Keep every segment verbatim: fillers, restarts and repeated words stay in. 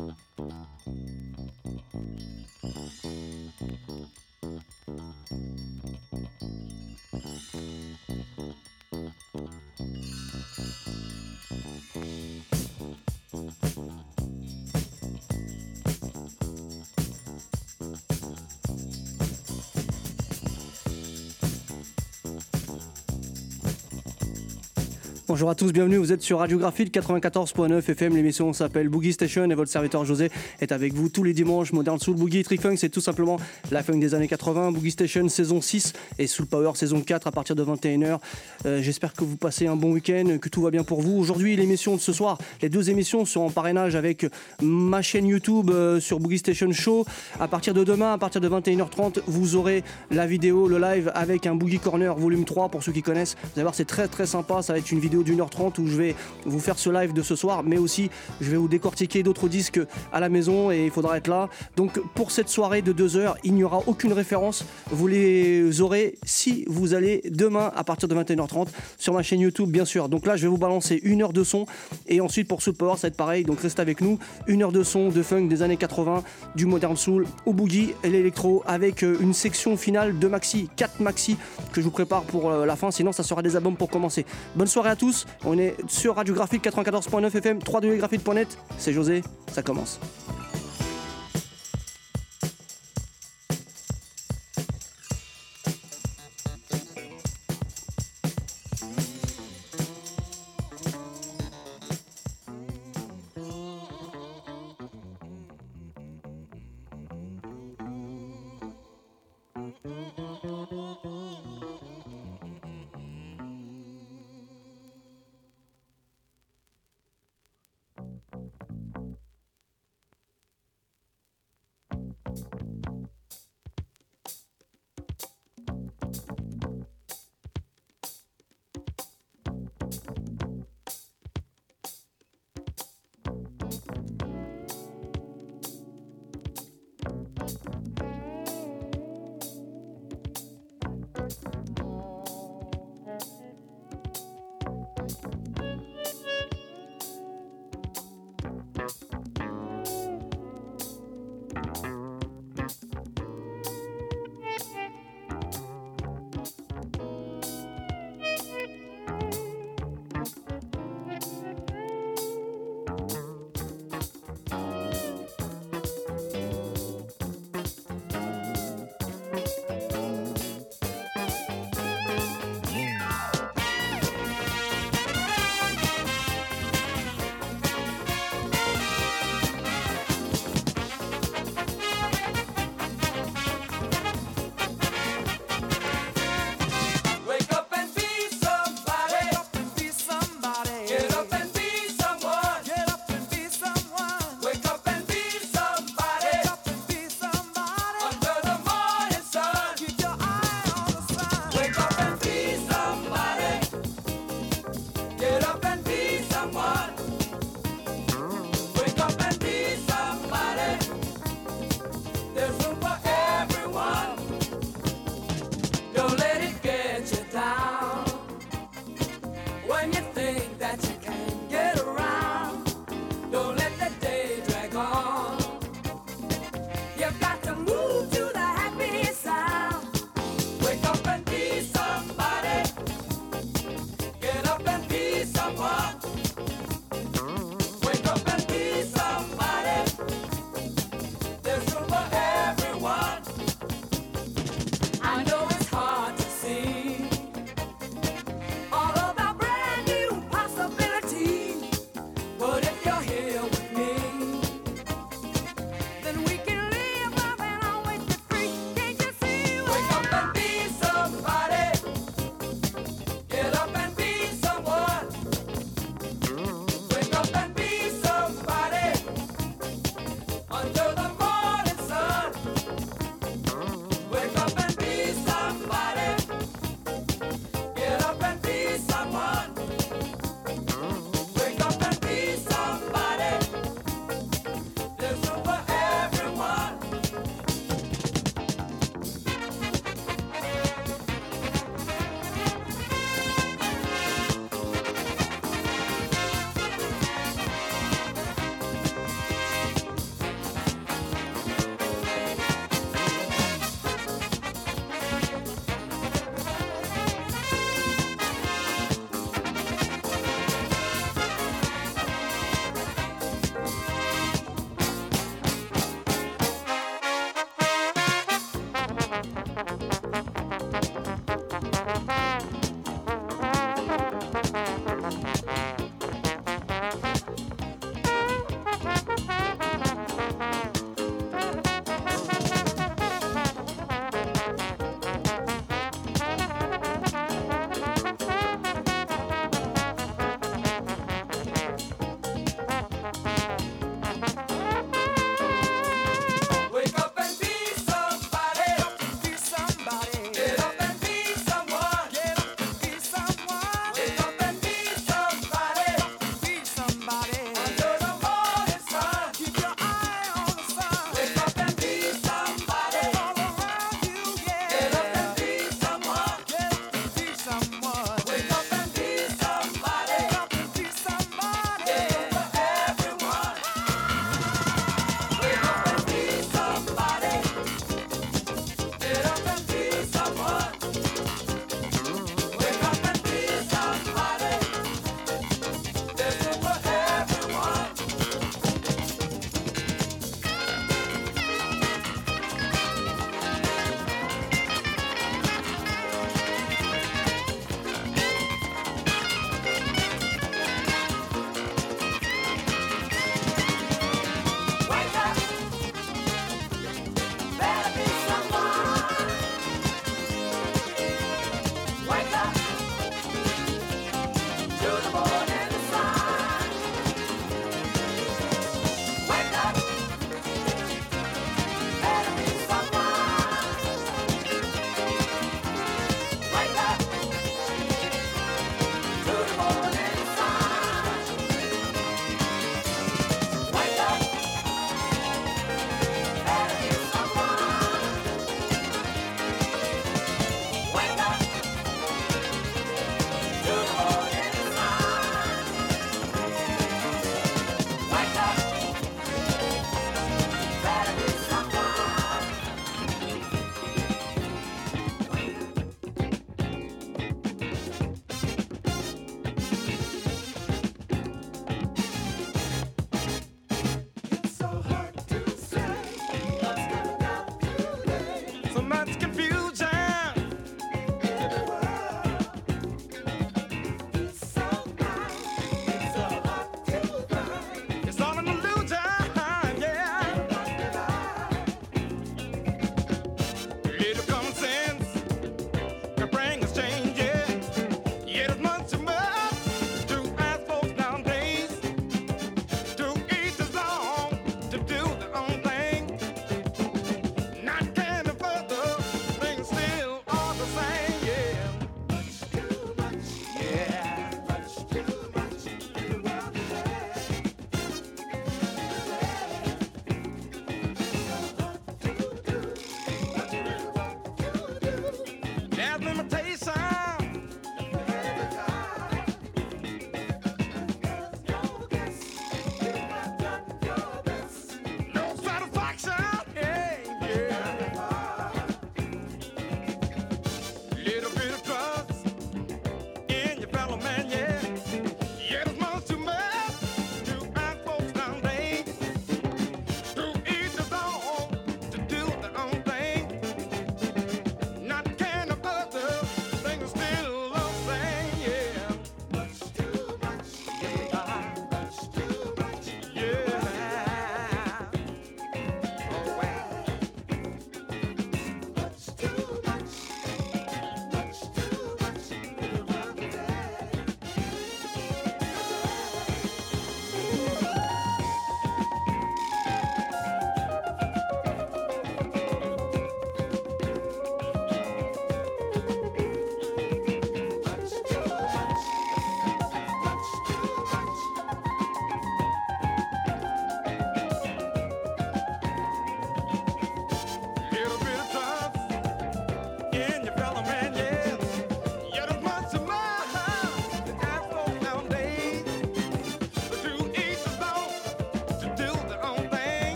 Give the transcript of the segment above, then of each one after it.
Bonjour à tous, bienvenue, vous êtes sur Radio Graphite quatre-vingt-quatorze point neuf F M, l'émission s'appelle Boogie Station et votre serviteur José est avec vous tous les dimanches. Modern Soul, Boogie, Trifunk, c'est tout simplement la funk des années quatre-vingts. Boogie Station saison six et Soul Power saison quatre à partir de vingt et une heures. Euh, j'espère que vous passez un bon week-end, que tout va bien pour vous. Aujourd'hui, l'émission de ce soir, les deux émissions sont en parrainage avec ma chaîne YouTube euh, sur Boogie Station Show. À partir de demain, à partir de vingt et une heures trente, vous aurez la vidéo, le live avec un Boogie Corner volume trois pour ceux qui connaissent. Vous allez voir, c'est très très sympa, ça va être une vidéo d'une heure trente où je vais vous faire ce live de ce soir, mais aussi je vais vous décortiquer d'autres disques à la maison et il faudra être là. Donc pour cette soirée de deux heures, il n'y aura aucune référence, vous les aurez si vous allez demain à partir de vingt et une heures trente sur ma chaîne YouTube bien sûr. Donc là je vais vous balancer une heure de son et ensuite pour Soul Power ça va être pareil, donc restez avec nous, une heure de son de funk des années quatre-vingts, du modern soul au boogie et l'électro avec une section finale de maxi, quatre maxi que je vous prépare pour la fin, sinon ça sera des albums pour commencer. Bonne soirée à tous. On est sur Radio Graphite quatre-vingt-quatorze point neuf F M, w w w point graphite point net. C'est José, ça commence.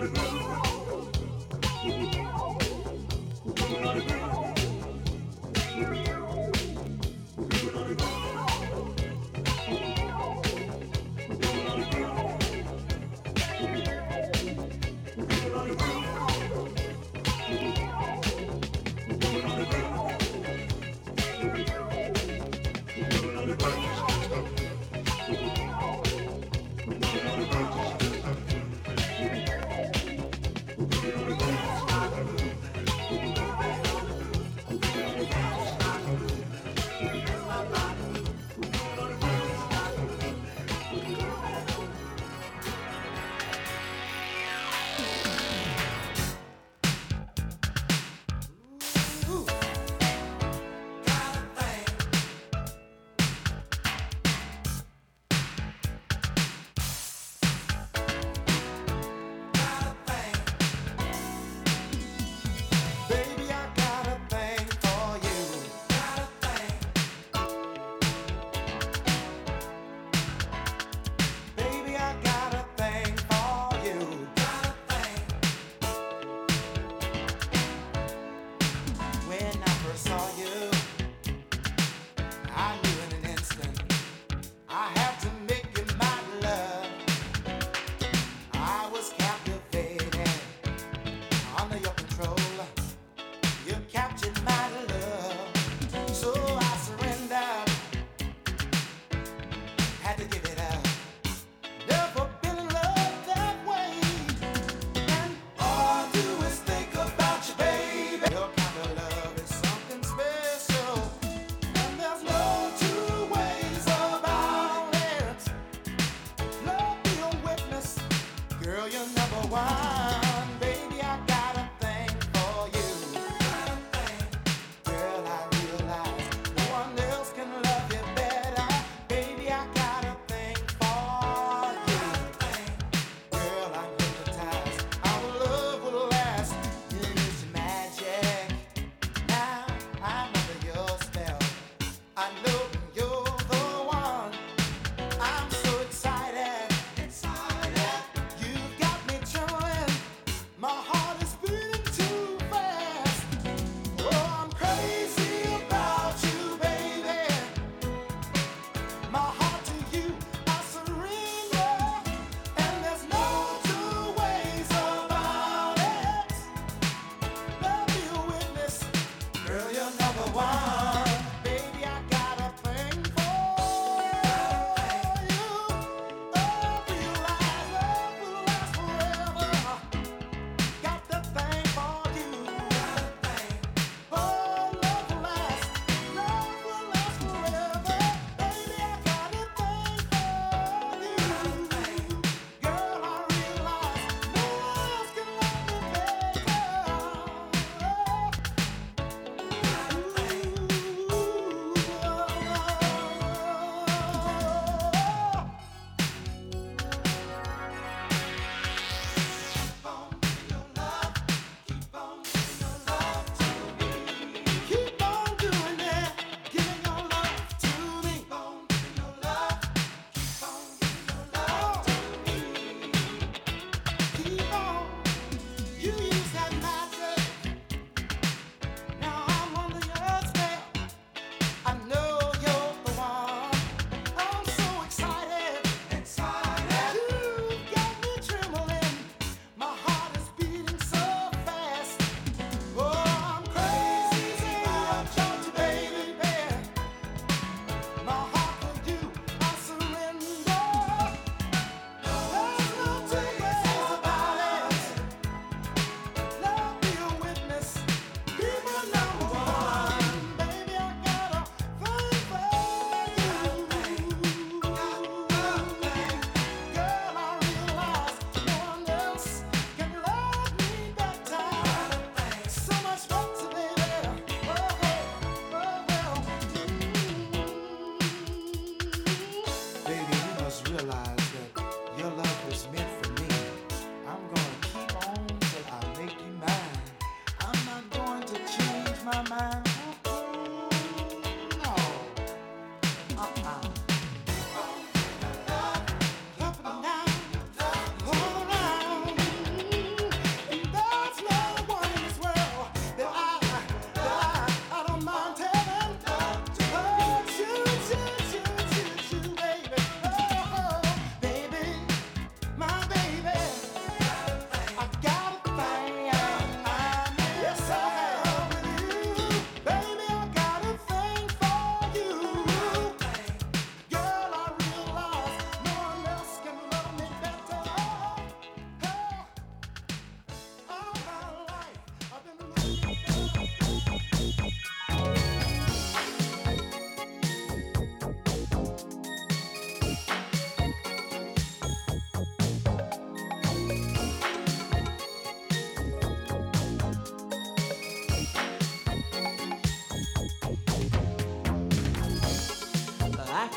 Girl, I realize no one else can love you better. Baby, I got a thing.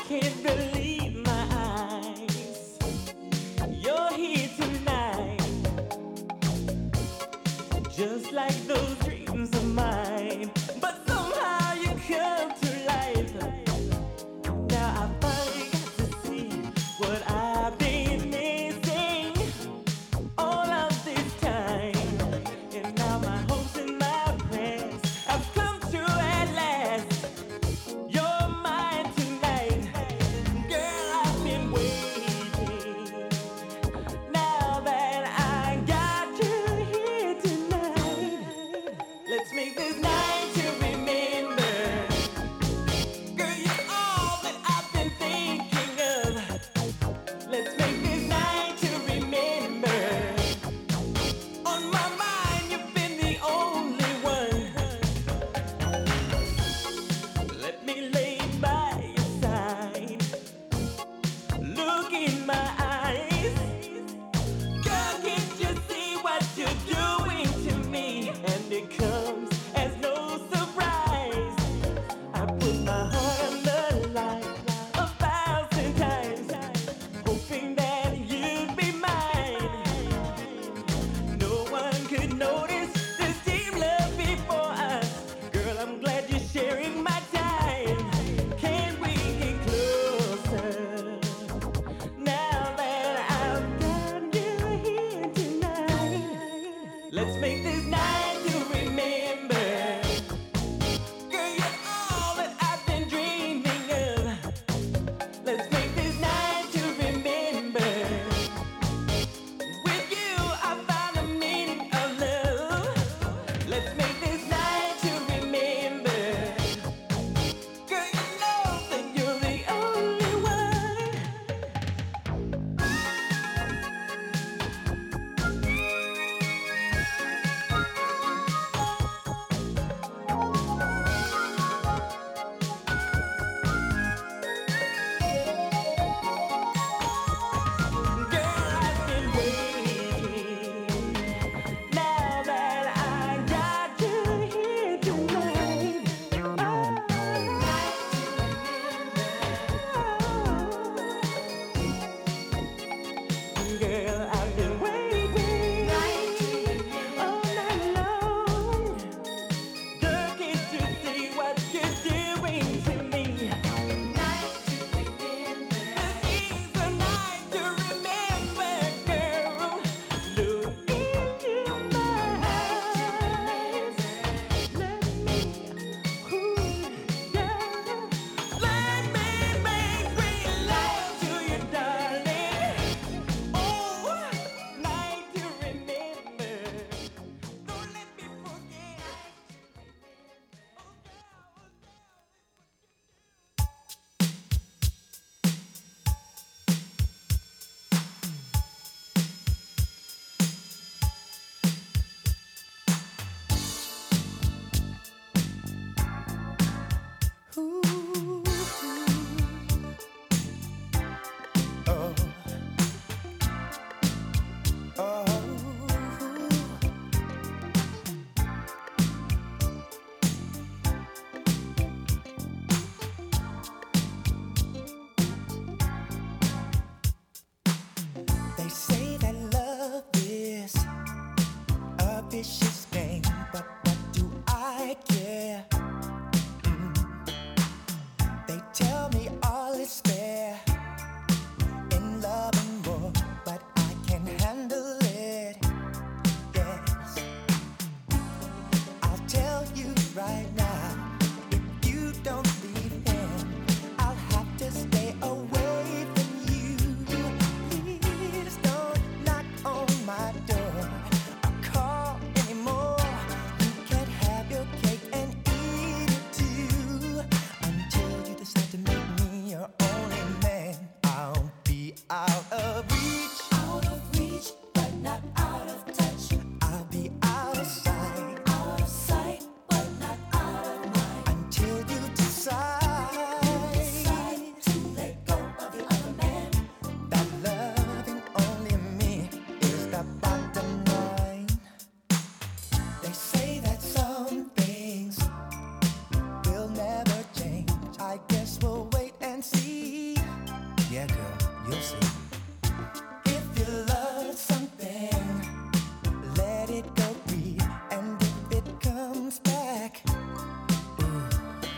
can't believe my eyes. You're here tonight, just like those dreams of mine. But somehow you come to life. Now I finally got to see what I've been missing all of this time. And now my hopes and my prayers have come true at last. You're mine tonight. Yeah, girl, you'll see. If you love something, let it go free, and if it comes back, ooh.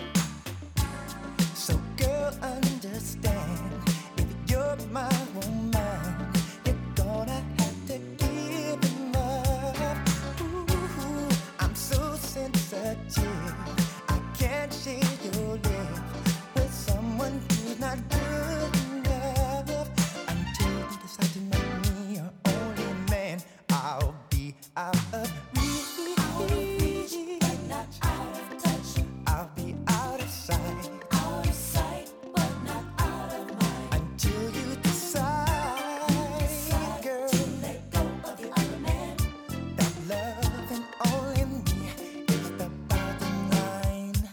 So girl, understand, if you're my woman, you're gonna have to give it up. Ooh, I'm so sensitive, I can't share your lips with someone who's not good enough. Until you decide to make me your only man, I'll be out of reach, out of reach, but not out of touch. I'll be out of sight, out of sight, but not out of mind. Until you decide, decide girl, to let go of the other man. That love and only me is the bottom line.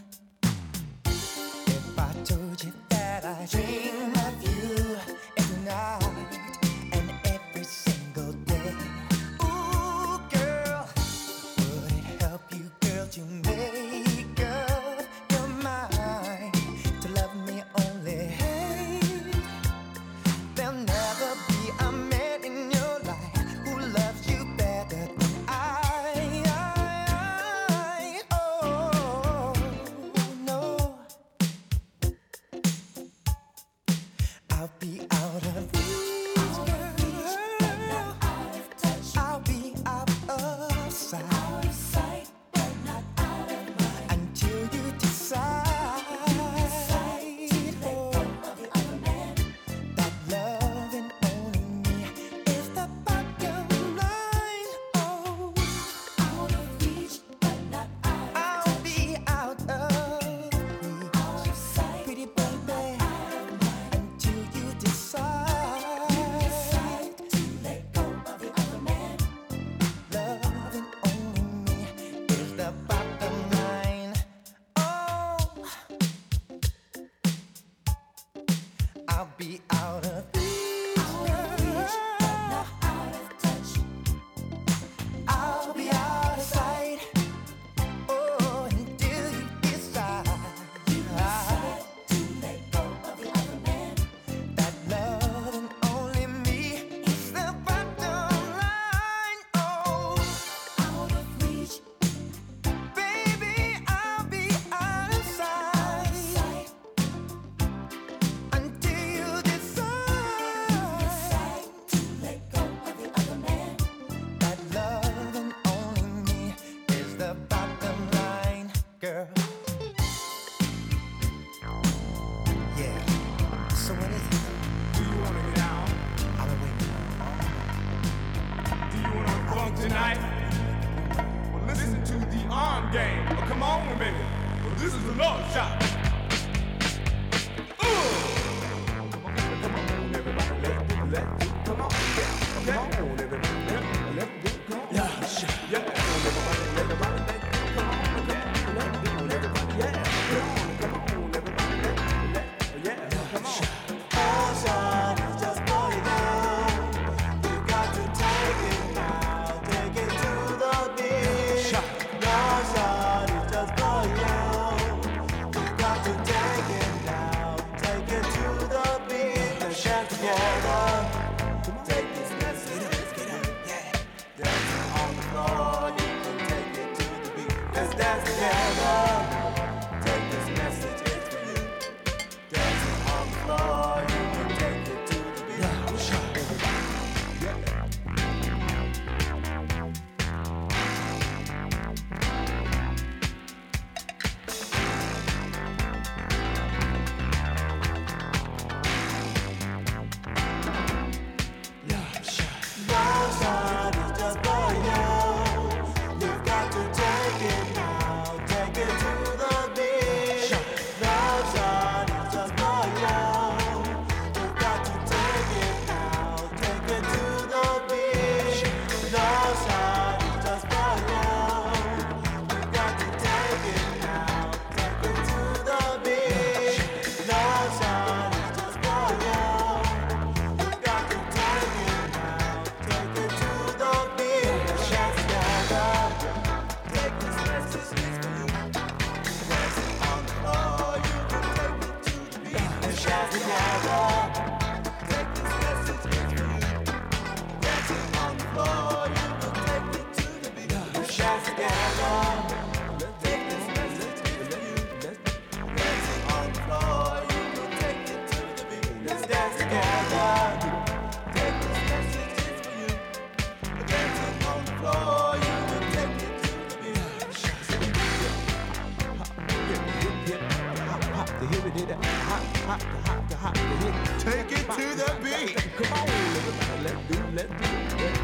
If I told you that I dream of you every night and every single day, ooh, girl, would it help you, girl, to make up your mind to love me only? Hey, there'll never be a man in your life who loves you better than I. I, I oh, no. I'll be out of reach, girl. I'll be out of sight, out of sight, but not out of mind. Until you decide, decide to let go of the other man. That love and only me is the bottom line. Oh, out of reach, but not out of I'll touch. Be out of reach, out of sight, pretty baby, until you decide, decide to let go of the other man. Love and only me is the bottom line. Oh, I'll be out of reach, but not out of touch. I'll be out of sight. Oh, until you decide, decide to let go of the other man. That love and only me is the bottom line. Oh, out of reach, baby, I'll be out of sight until you decide, decide to let go of the other man. That love and only me is the bottom line, girl. Yeah. So what is it? Do you wanna get down? I'll be waiting. Do you wanna funk tonight? Well, listen to the arm game. Oh, come on, baby. Well, this is a love shot. Ooh. Come on, everybody, let's do, let's do. Come on, yeah, yeah. Come on, everybody, let's do, come on. Yeah, shot. Yeah, come on, everybody, everybody, let's do. Come on, yeah, let's do, everybody, yeah. Come on, come on, everybody, let's do, let's, yeah, come on. Caution is just for you. You got to take it now, take it to the beat. Caution is just for you. You got to take it now, take it to the beat. Let's dance together. Take this message, yeah. Dancing on the floor, you can take it to the beat. Let's dance together. Take this message, it's for you. Dancing on the floor, you can take it to the beat. Yeah, sure. hot, hot, hot, hit. Take it to the beat. Come on, everybody, let's do, let's do. Yeah.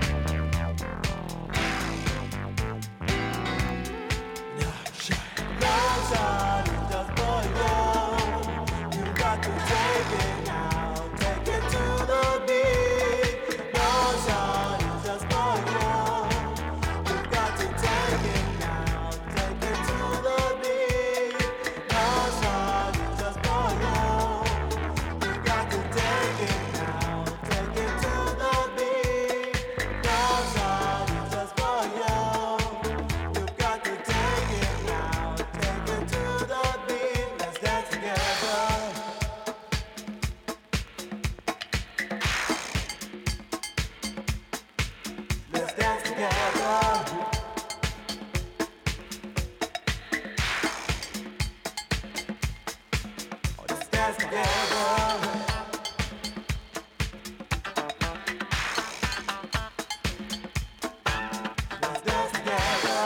Sunshine is just for you. You got to take it now, take it to the beat. Sunshine is just for you. You got to take it now, take it to the beat. Sunshine is just for you. You got to take it now, take it to the beat. Sunshine is just for you. You got to take it now, take it to the beat. Let's dance together. Let's dance together. Let's dance together. Let's dance together.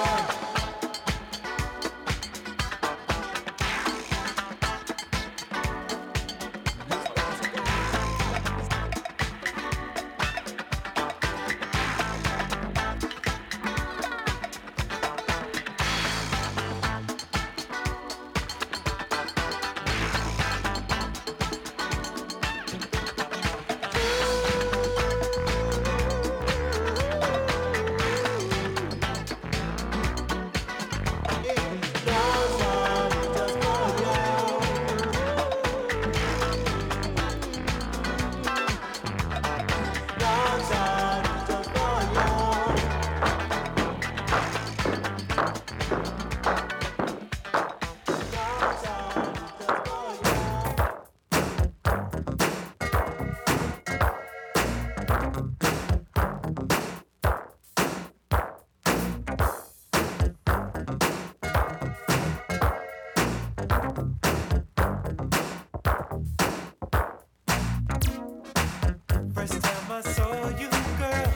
First time I saw you, girl,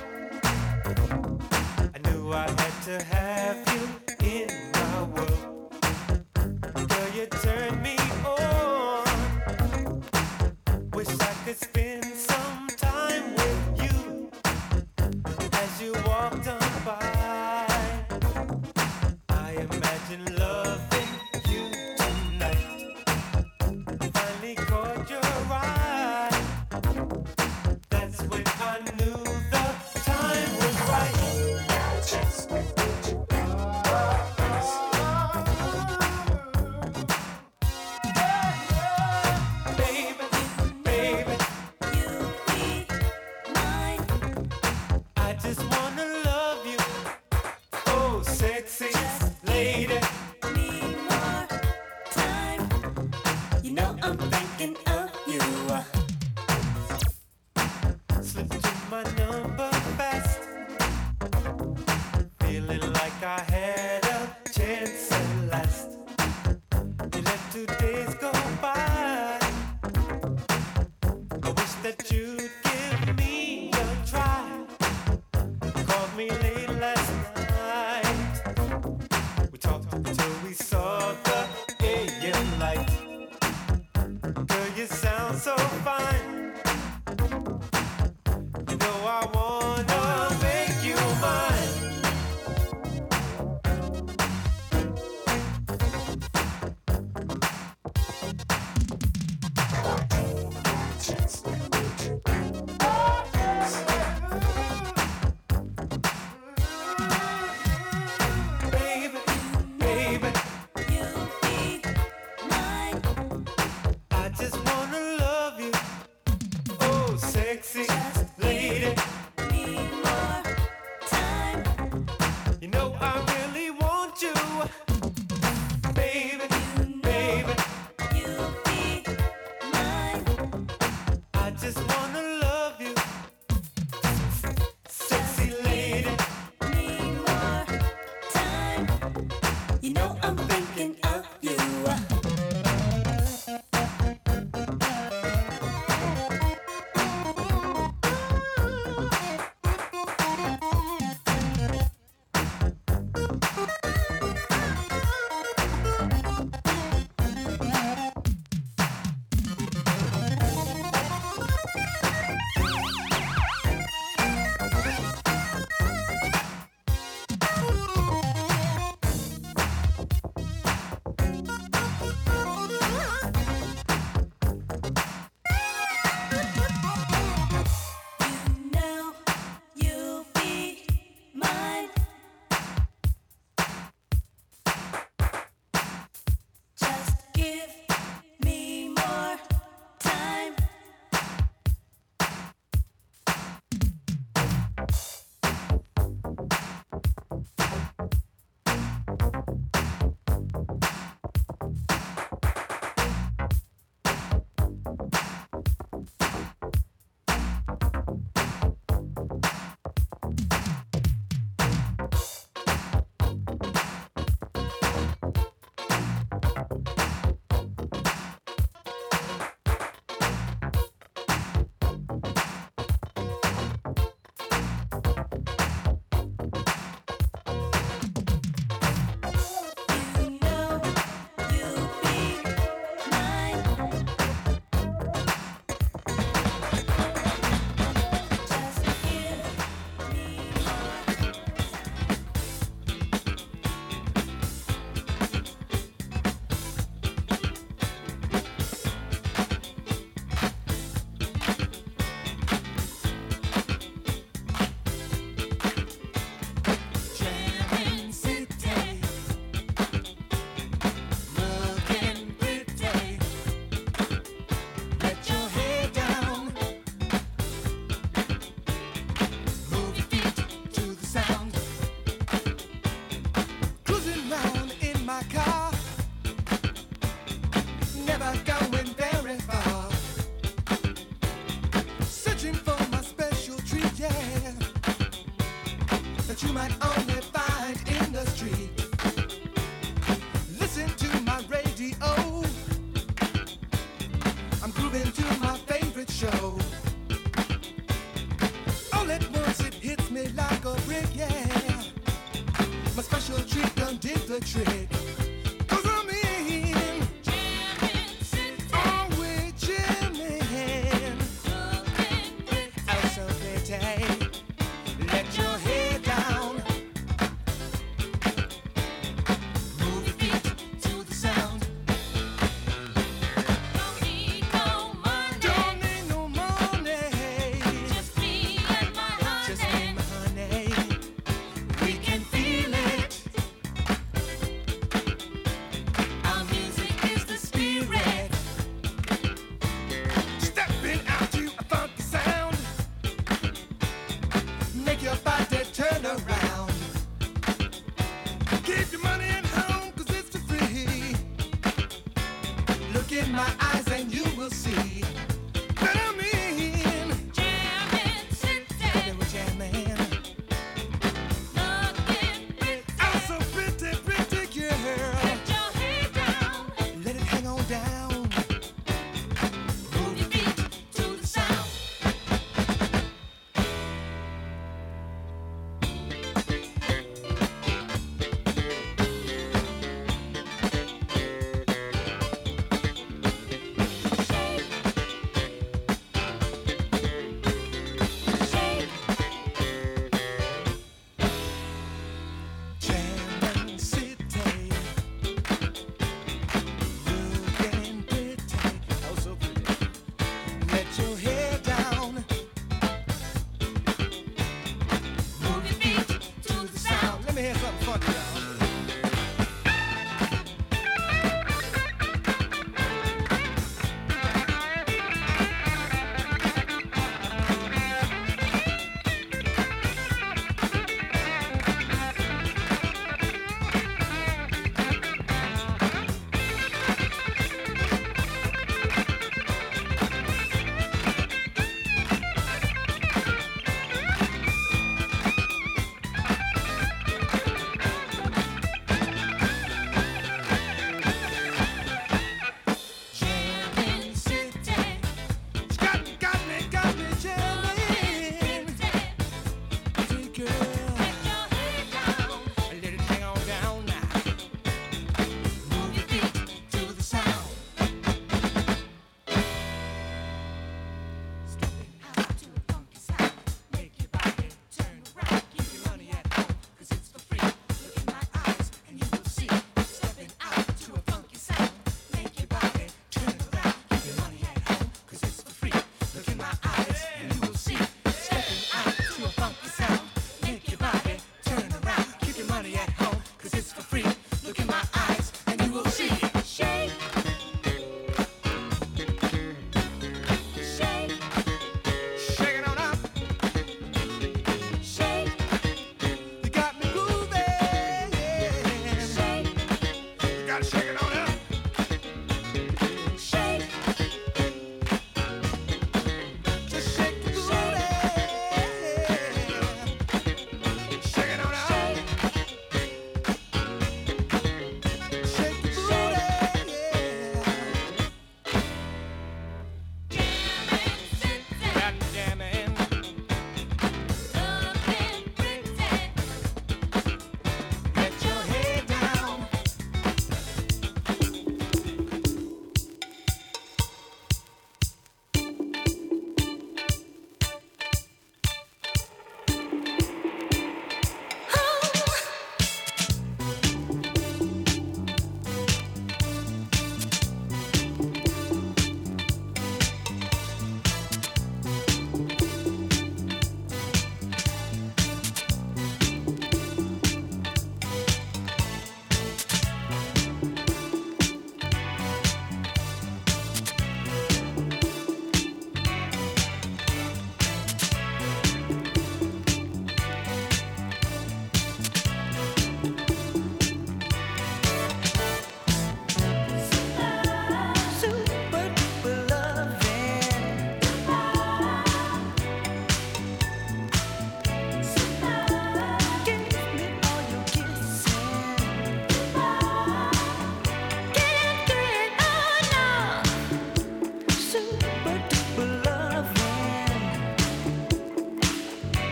I knew I had to have you in my world. Girl, you turned me on. Wish I could spend some time with you as you walked on by. I imagine loving you tonight. Finally caught your eye. That's when I knew the time was right. Baby, baby, I just wanna love you. Oh, sexy lady. You know I'm thinking of you. Slip to my number fast. Feeling like I had a chance at last. You let two days go by. I wish that you'd give me a try. You called me late last night. We talked until we saw the A M light. Girl, you sound so fine. You know I wanna make you mine. Baby, baby, I just wanna love you. Oh, sexy lady. You know I really want you. Baby, baby, I just wanna love you. Sexy lady. You know I'm thinking of you.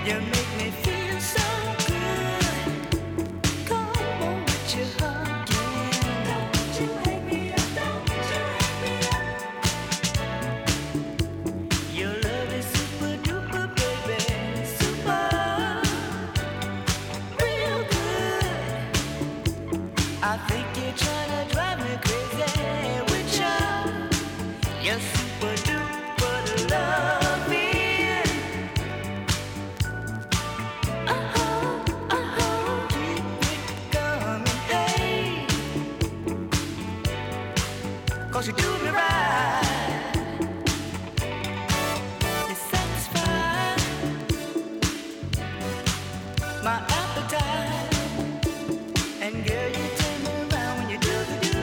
You make me feel so good. Come on with your hugging. Don't you hang me up, don't you hang me up. Your love is super duper, baby, super, real good. I think you're trying to drive me crazy with your, your super duper loving. Uh-huh, uh-huh, keep it coming, hey. 'Cause you do me right. You satisfy my appetite. And girl, you turn me around when you do the do.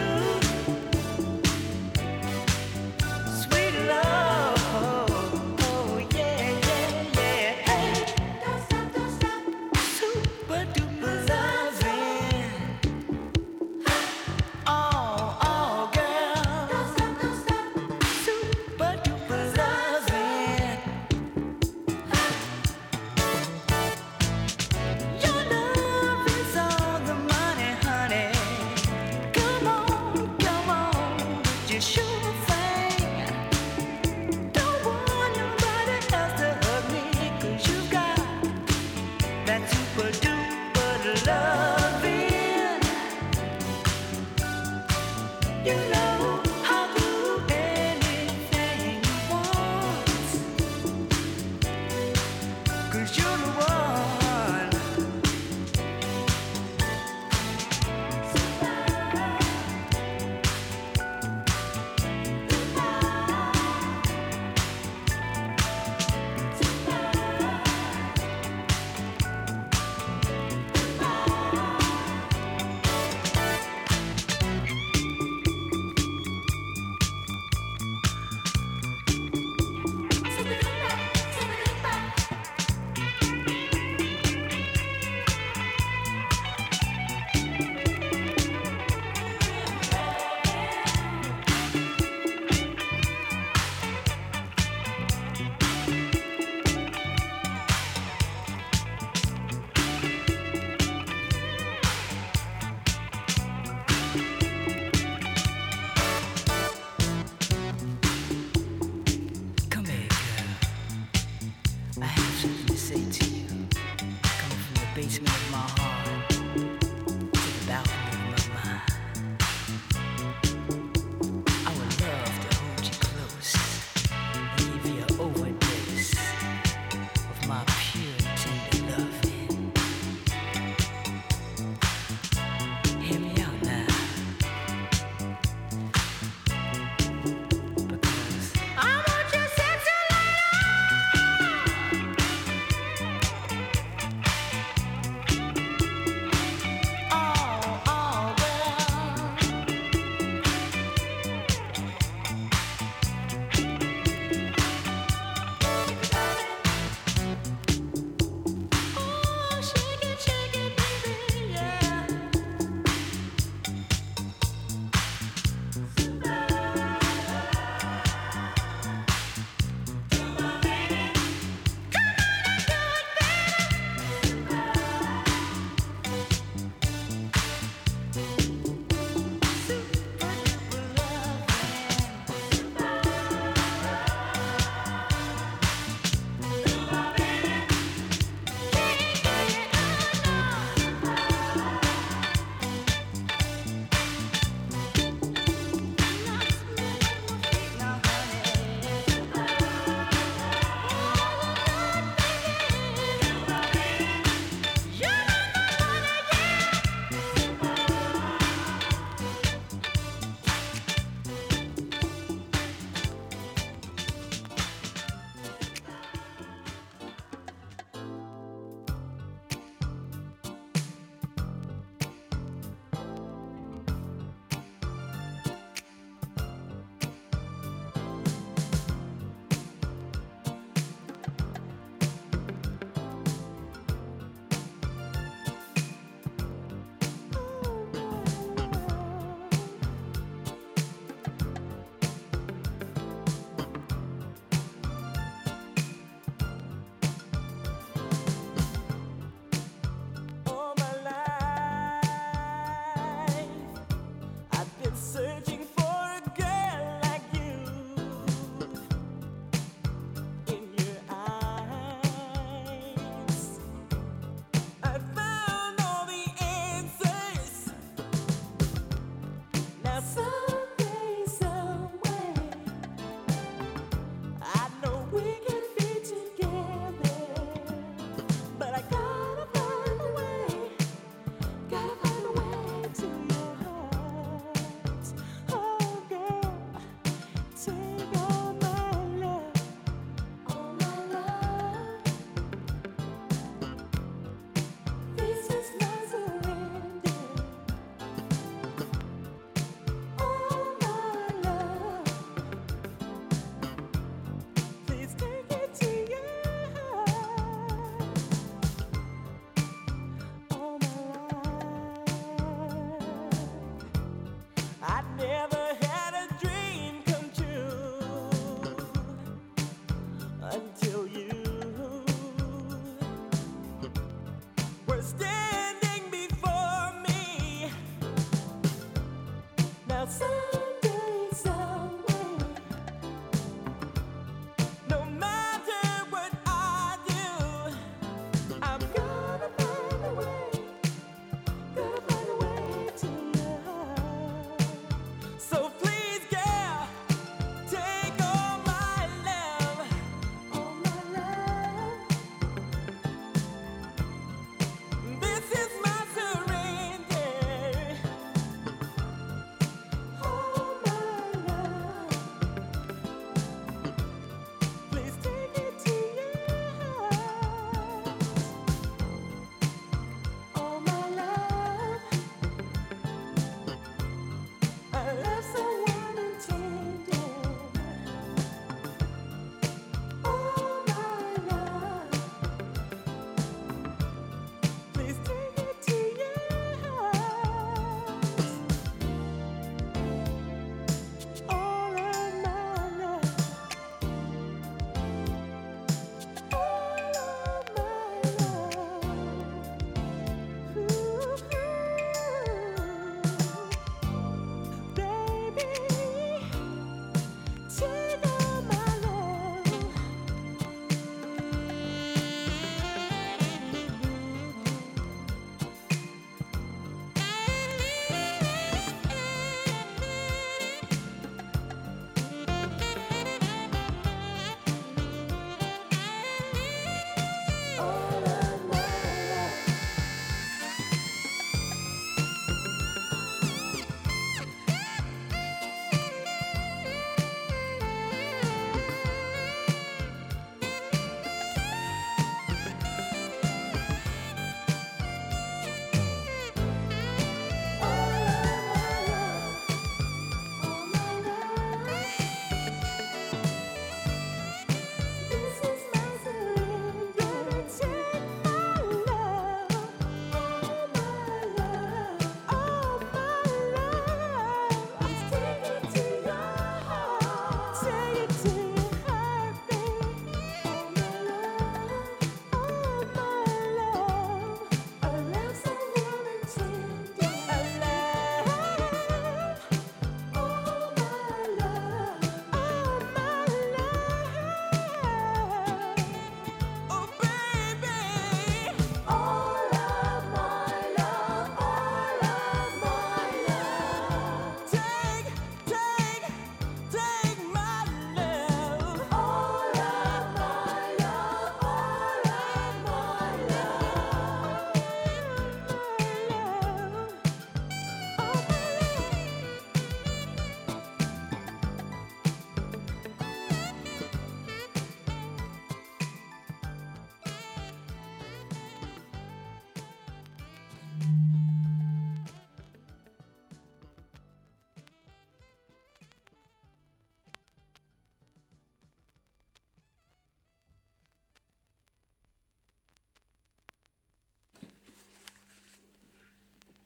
Sweet love, oh, oh, yeah, yeah, yeah. Hey, don't stop, don't stop. Super duper loving. Oh, oh, girl. Don't stop, don't stop. Super duper loving. Your love is all the money, honey. Come on, come on, with your sure thing. Don't want nobody else to hug me, 'cause you got that super duper loving. You know I'll do anything you want, 'cause you're the one. Come here, girl. I have something to say to you. Coming from the basement of my heart to the balcony of my mind. I would love to hold you close and give you an overdose of my pure, tender loving. Hear me out now. Because I want your sexy light.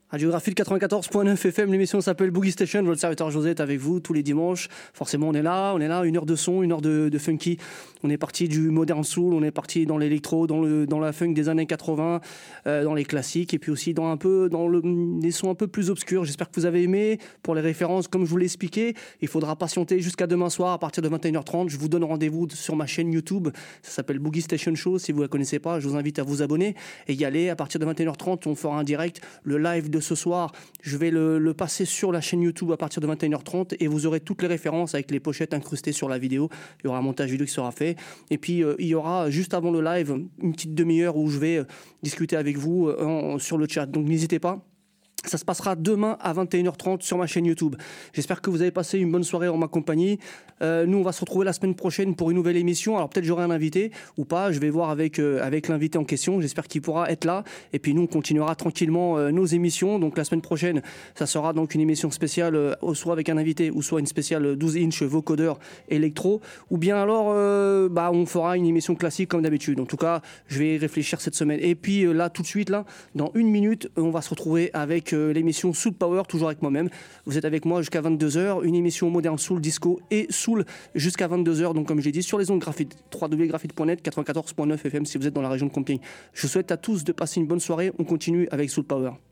Radio Graphite quatre-vingt-quatorze point neuf F M, l'émission s'appelle Boogie Station. Votre serviteur José est avec vous tous les dimanches. Forcément, on est là, on est là, une heure de son, une heure de, de funky. On est parti du modern soul, on est parti dans l'électro, dans, le, dans la funk des années quatre-vingts, euh, dans les classiques, et puis aussi dans un peu dans le, les sons un peu plus obscurs. J'espère que vous avez aimé. Pour les références, comme je vous l'ai expliqué, il faudra patienter jusqu'à demain soir à partir de vingt et une heures trente. Je vous donne rendez-vous sur ma chaîne YouTube. Ça s'appelle Boogie Station Show. Si vous ne la connaissez pas, je vous invite à vous abonner et y aller. À partir de vingt et une heures trente, on fera un direct. Le live de ce soir, je vais le, le passer sur la chaîne YouTube à partir de vingt et une heures trente et vous aurez toutes les références avec les pochettes incrustées sur la vidéo. Il y aura un montage vidéo qui sera fait. Et puis, euh, il y aura juste avant le live une petite demi-heure où je vais euh, discuter avec vous euh, en- sur le chat. Donc, n'hésitez pas. Ça se passera demain à vingt et une heures trente sur ma chaîne YouTube. J'espère que vous avez passé une bonne soirée en ma compagnie. Euh, nous, on va se retrouver la semaine prochaine pour une nouvelle émission. Alors peut-être j'aurai un invité ou pas. Je vais voir avec, euh, avec l'invité en question. J'espère qu'il pourra être là. Et puis nous, on continuera tranquillement euh, nos émissions. Donc la semaine prochaine, ça sera donc une émission spéciale, euh, soit avec un invité ou soit une spéciale douze inch vocodeur électro. Ou bien alors, euh, bah, on fera une émission classique comme d'habitude. En tout cas, je vais y réfléchir cette semaine. Et puis euh, là, tout de suite, là, dans une minute, on va se retrouver avec euh, l'émission Soul Power, toujours avec moi-même. Vous êtes avec moi jusqu'à vingt-deux heures, une émission moderne soul, disco et soul jusqu'à vingt-deux heures. Donc comme j'ai dit, sur les ondes graphite, w w w point graphite point net, quatre-vingt-quatorze point neuf F M si vous êtes dans la région de Compiègne. Je vous souhaite à tous de passer une bonne soirée. On continue avec Soul Power.